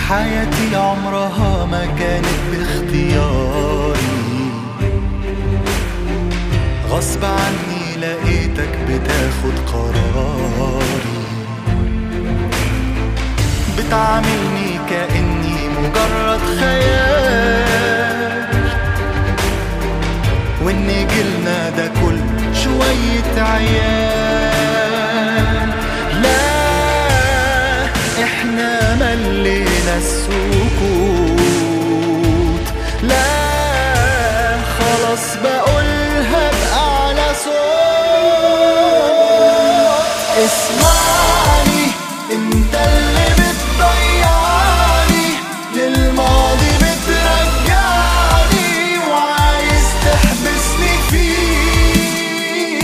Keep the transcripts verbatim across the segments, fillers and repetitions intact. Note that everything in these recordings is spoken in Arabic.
حياتي عمرها ما كانت باختياري، غصب عني لقيتك بتاخد قراري، بتعاملني كأني مجرد خيال، وإن جيلنا ده كل شوية عيال. لا احنا ملينا السكوت، لا خلاص بقولها بأعلى صوت. اسمعني انت اللي بتضيعني، للماضي بترجعني، وعايز تحبسني فيه.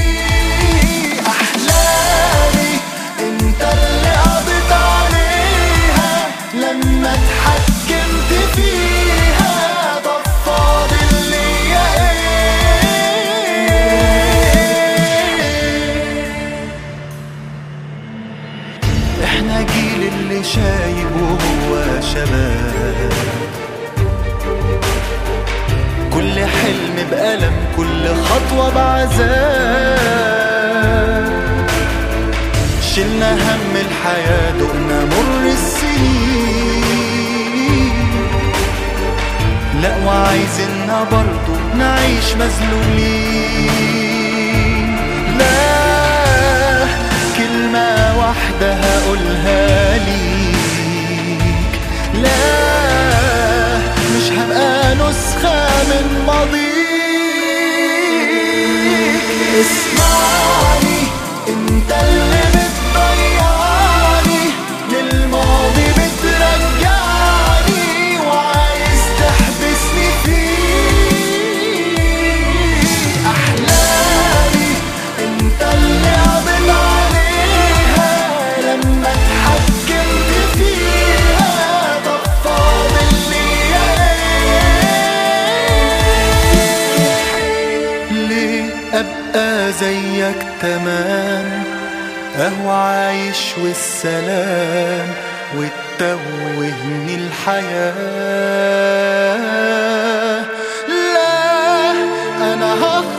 احلامي انت اللي قضيت عليها لما اتحكمت فيها، طب فاضل ليا ايه؟ احنا جيل اللي شايب وهو شباب، كل حلم بألم، كل خطوة بعذاب، شلنا هم الحياة دقنا مر السنين، لا وعايزيننا برضو نعيش مذلولين. لا كلمة واحدة هقولها ليك، لا مش هبقى نسخة من ماضيك. اسمعني انت اللي بتضيعني، للماضي بترجعني، وعايز تحبسني فيه. احلامي انت اللي قضيت عليها لما اتحكمت فيها، طب فاضل ليا ايه؟ ليه ابقى زيك تمام، اهو عايش والسلام، وتتوهني الحياة. لا انا هخ